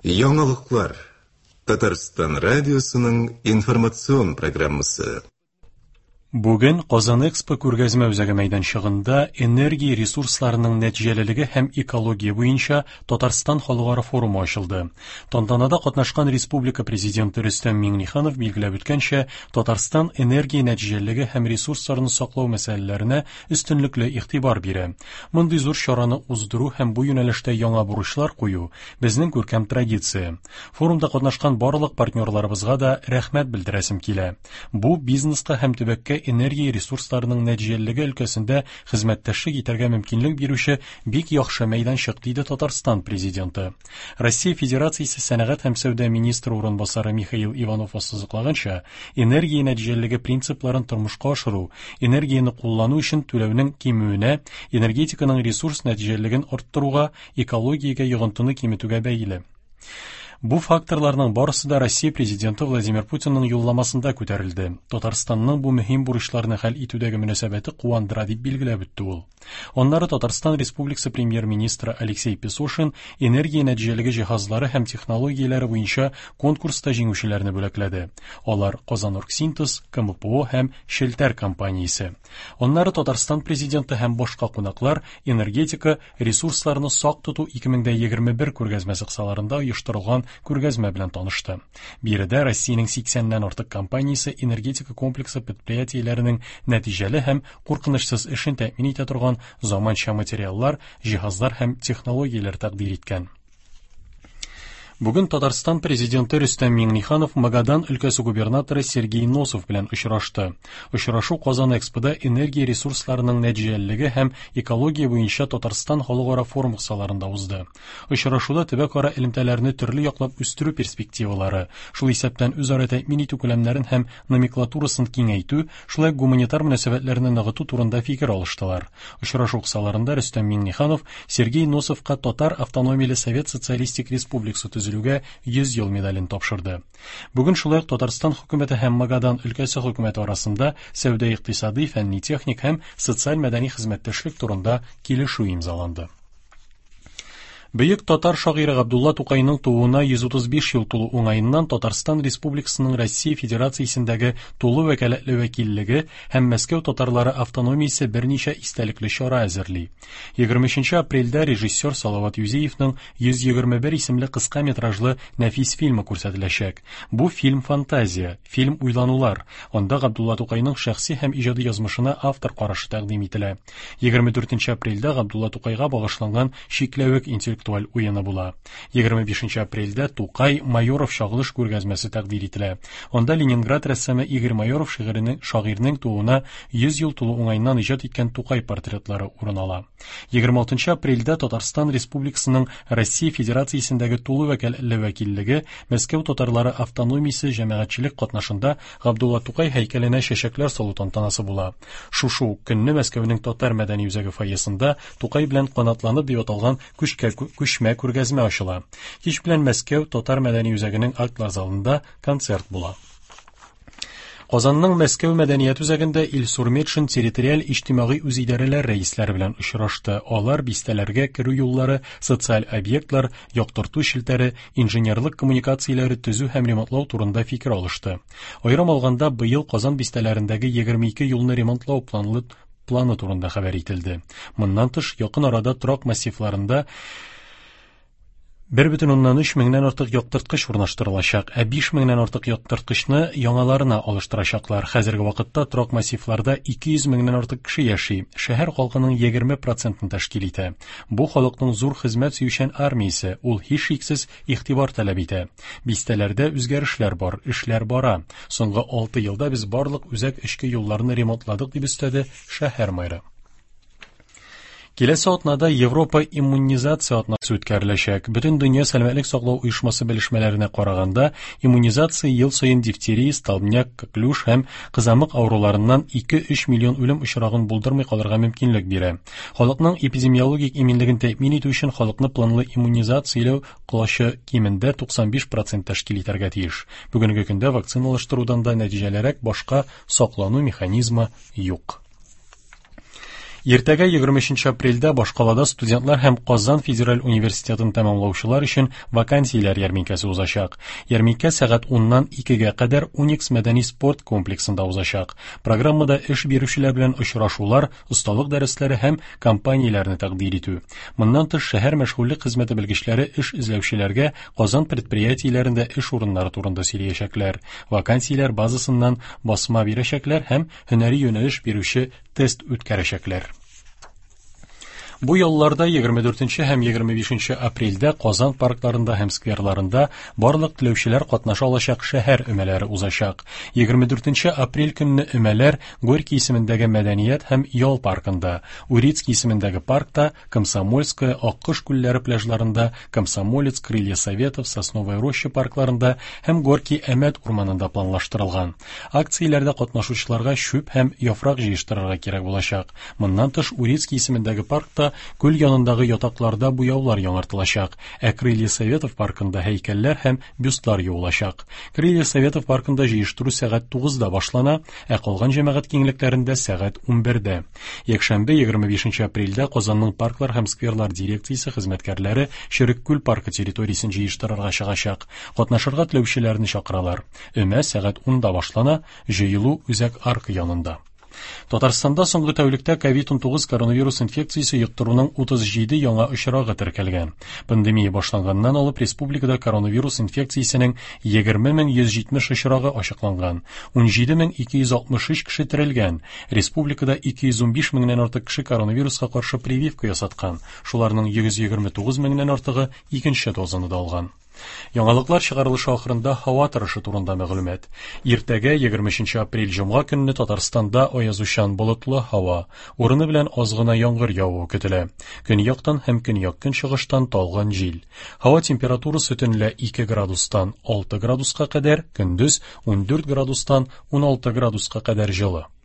Яңалыклар. Татарстан радиосының информацион программасы. Бүген Казан Экспо күргәзмә үзәге мәйданчыгында энергия ресурсларының нәтиҗәлелеге һәм экология буенча Татарстан халыкара форумы ачылды. Тантанада катнашкан республика президенты Рөстәм Миңнеханов билгеләп үткәнчә, Татарстан энергия нәтиҗәлелеге һәм ресурсларны саклау мәсьәләләренә өстенлекле игътибар бирә. Мондый зур чараны уздыру һәм бу юнәлештә яңа бурычлар кую безнең күркәм традиция. Форумда катнашкан барлык партнерларыбызга да рәхмәт белдерәсем килә. Бу бизнеска һәм төбәккә энергия ресурсларының нәтиҗәлелеге өлкәсендә хезмәттәшлек итәргә мөмкинлек бирүче бик яхшы мәйданчык, диде Татарстан президенты. Россия Федерациясе сәнәгать һәм сәүдә министры урынбасары Михаил Иванов ассызыклаганча, энергия нәтиҗәлелеге принципларын тормышка ашыру, энергияны куллану өчен түләүнең кимүенә, энергетиканың ресурс нәтиҗәлелеген арттыруга, экологиягә йогынтыны киметүгә бәйле. Бу факторларның барысы да Россия президенты Владимир Путинның юлламасында күтәрелде. Татарстанның бу мөһим бурычларны хәл итүдәге мөнәсәбәте куандыра дип билгеләп үтте ул. Аннары Татарстан Республикасы премьер-министры Алексей Песошин энергия нәтиҗәлелеге җиһазлары һәм технологияләре буенча конкурста җиңүчеләрне бүләкләде. Алар Казаноргсинтез, КМПО һәм Шелтәр компаниясе. Аннары Татарстан президенты һәм башка кунаклар энергетика ресурсларны сак тоту 2021 күргәзмәсе кысаларында оештырылган күргәзмә белән танышты. Биредә Россиянең 80-нән артык компаниясе энергетика комплексы предприятиеләренең нәтиҗәле һәм куркынычсыз эшен тәэмин итә торган заманча материаллар, җиһазлар һәм технологияләр тәкъдим иткән. Бүген Татарстан президенты Рөстәм Миңнеханов Магадан өлкәсе губернаторы Сергей Носов белән очрашты. Очрашу Казан Экспода энергия ресурсларының нәтиҗәлелеге һәм экология буенча Татарстан халыкара форум кысаларында узды. Очрашуда төбәк-ара элемтәләрне төрле яклап үстерү перспективалары, шул исәптән үзара тәэмин итү күләмнәрен һәм номенклатурасын киңәйтү, шулай гуманитар мөнәсәбәтләрне ныгыту турында фикер алыштылар. Очрашу кысаларында Рөстәм Миңнеханов Сергей Носовка Татар автономияле Совет Социалистик Республикасы 100 ел медален тапшырды. Бүген шулай ук Татарстан хөкүмәте һәм Магадан өлкәсе хөкүмәте арасында сәүдә-икътисади, фәнни-техник һәм социаль-мәдәни хезмәттәшлек турында килешү имзаланды. Бөек татар шагыйре Габдулла Тукайның тууына 135 ел тулу уңаеннан Татарстан Республикасының Россия Федерациясендәге тулы вәкаләтле вәкиллеге һәм Мәскәү татарлары автономиясе берничә истәлекле чара әзерли. 23 апрельдә режиссер Салават Юзеевның 121 исемле кыска метражлы нәфис фильмы күрсәтеләчәк. Бу фильм фантазия, фильм уйланулар. Анда Габдулла Тукайның шәхси һәм иҗади язмышына автор карашы тәкъдим ителә. 24 апрельдә Габдулла Тукайга багышланган Шикләвек интеллектуаль уены була. 25 апрельдә Тукай Майоров чагылыш күргәзмәсе тәкъдим ителә. Анда Ленинград рәссамы Игорь Майоров шагыйрьнең тууына 100 ел тулу уңаеннан иҗат иткән Тукай портретлары урын ала. 26 апрельдә Татарстан Республикасының Россия Федерациясендәге тулы вәкаләтле вәкиллеге Мәскәү татарлары автономиясе җәмәгатьчелек катнашында Габдулла Тукай һәйкәленә чәчәкләр салу тантанасы була. Шушы көнне Мәскәүнең татар мәдәни үзәге фойесында Тукай белән канатланып дип аталган күчмә күргәзмә ачыла. Кич белән Мәскәү татар мәдәни үзәгенең актлар залында концерт була. Казанның Мәскәү мәдәният үзәгендә Илсур Метшин территориаль иҗтимагый үзидарәләр рәисләре белән очрашты. Алар бистәләргә керү юллары, социаль объектлар, яктырту челтәре, инженерлык коммуникацияләре төзү һәм ремонтлау турында фикер алышты. Аерым алганда, быел Казан бистәләрендәге 22 юлны ремонтлау планы турында хәбәр ителде. Моннан тыш, якын арада торак массивларында 1,3 меңнән артык яктырткыч урнаштырылачак, 5 меңнән артык яктырткычны яңаларына алыштырачаклар. Хәзерге вакытта торак массивларда 200 меңнән артык кеше яши. Шәһәр халкының 20% тәшкил итә. Бу халыкның зур хезмәт сөючән армиясе, ул һичшиксез игътибар таләп итә. Бистәләрдә үзгәрешләр бар, эшләр бара. Соңгы 6 елда без барлык үзәк эчке юлларны ремонтладык, дип өстәде шәһәр мэры. Киләсе атнада Европа иммунизация атнасы үткәреләчәк. Бөтен дөнья сәламәтлек саклау оешмасы белешмәләренә караганда, иммунизация ел саен дифтерия, столбняк, коклюш һәм кызамык авыруларыннан 2-3 миллион үлем очрагын булдырмый калырга мөмкинлек бирә. Халыкның эпидемиологик иминлеген тәэмин итү өчен халыкны планлы иммунизацияләү кылышы кимендә 95% тәшкил итәргә тиеш. Бүгенге көндә вакциналаштырудан да нәтиҗәлерәк башка саклану механизмы юк. Иртәгә 23 апрельдә Башкалада студентлар һәм Казан федераль университетын тәмамлаучылар өчен вакансияләр ярминкәсе узачак. Ярминкә сәгать 10-нан 2-гә кадәр Уникс мәдәни спорт комплексында узачак. Программада эш бирүчеләр белән очрашулар, осталык дәресләре һәм компанияләрне тәкъдим итү. Моннан тыш шәһәр мәшгульлек хезмәте белгечләре эш эзләүчеләргә Казан предприятиеләрендә эш урыннары турында сөйләячәкләр. Вакансияләр базасыннан басма бирәчәкләр һәм һөнәри юнәлеш бирүче тест үткәрәчәкләр. Бу елларда 24 һәм 25 апрельдә Казан паркларында һәм скверларында барлык теләүчеләр катнаша алачак шәһәр өмәләре узачак. 24 апрель көнне өмәләр Горький исемендәге Мәдәният һәм ял паркында, Урицкий исемендәге паркта, Комсомольская, Аккыш күлләре пляжларында, Комсомолец, Крылья Советов, Сосновая роща паркларында һәм Горький Әмәт урманында планлаштырылган. Акцияләрдә катнашучыларга шүп һәм яфрак җыештырырга кирәк булачак. Моннан тыш Урицкий исемендәге паркта күл янындагы ятакларда буяулар яңартылачак, ә Крылья Советов паркында һәйкәлләр һәм бюстлар юылачак. Крылья Советов паркында җыештыру сәгать 9-да башлана, ә калган җәмәгать киңлекләрендә сәгать 11-дә. Якшәмбе 25 апрельдә Казанның парклар һәм скверлар дирекциясе хезмәткәрләре Шәреккүл паркы территориясен җыештырырга чыгачак. Катнашырга теләүчеләрне чакыралар. Өмә сәгать 10-да башлана, җыелу Үзәк арка янында. Татарстанда соңгы тәүлектә COVID-19 коронавирус инфекциясе йоктыруның 37 яңа очрагы теркәлгән. Пандемия башланганнан алып республикада коронавирус инфекциясенең 20170 очрагы ачыкланган. 17263 кеше терелгән. Республикада 215 меңнән артык кеше коронавируска каршы прививка ясаткан. Шуларның 129 меңнән артыгы икенче дозаны да алган. Яңалыклар чыгарылышы ахырында һава торышы турында мәгълүмат. Иртәгә 23 апрель җомга көнне Татарстанда аязучан болытлы һава, урыны белән аз гына яңгыр явуы көтелә. Көньяктан һәм көньяк-көнчыгыштан талган җил. Һава температурасы төнлә 2 градустан 6 градуска кадәр, көндез 14 градустан 16 градуска кадәр җылы.